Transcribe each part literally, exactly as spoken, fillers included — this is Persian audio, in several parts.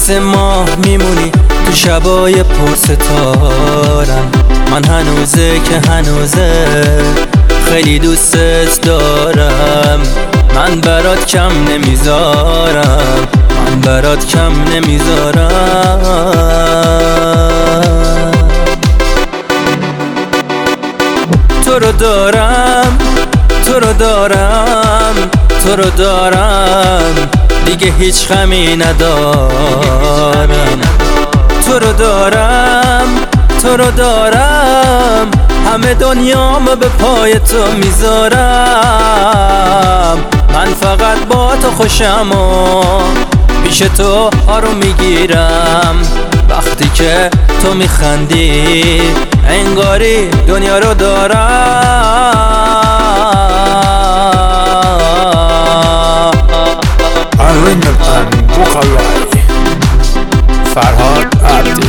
مثل ماه میمونی تو شبای پرستارم. من هنوزه که هنوزه خیلی دوستت دارم. من برات کم نمیذارم، من برات کم نمیذارم. تو رو دارم، تو رو دارم، تو رو دارم، دیگه هیچ غمی ندارم. تو رو دارم، تو رو دارم، همه دنیامو به پای تو میذارم. من فقط با تو خوشم و پیش تو آروم میگیرم. وقتی که تو میخندی انگاری دنیا رو دارم. Anlington Bukalay Farhad Abdi.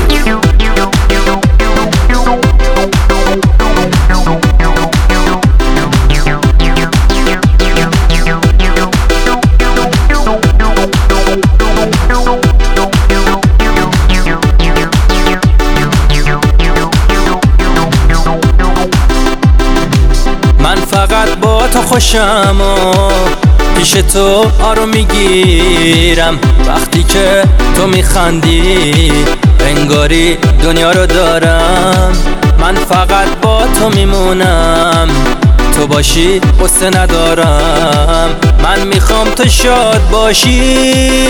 من فقط با تو خوشم و پیش تو آروم میگیرم. وقتی که تو میخندی انگاری دنیا رو دارم. من فقط با تو میمونم، تو باشی قصه ندارم. من میخوام تو شاد باشی،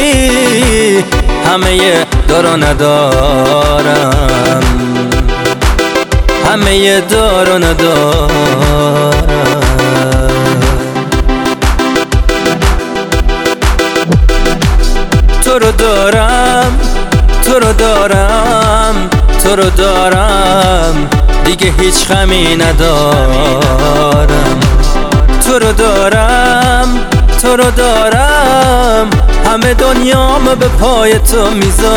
همه دار و ندارم، همه دار و ندارم. تو رو دارم، تو رو دارم، تو رو دارم، دیگه هیچ غمی ندارم. تو رو دارم، تو رو دارم، همه دنیامو به پای تو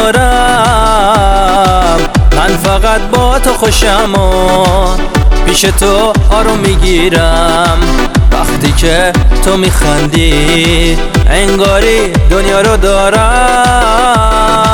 میذارم. من فقط با تو خوشم و پیش تو آروم میگیرم. وقتی که تو میخندی انگاری دنیا رو دارم.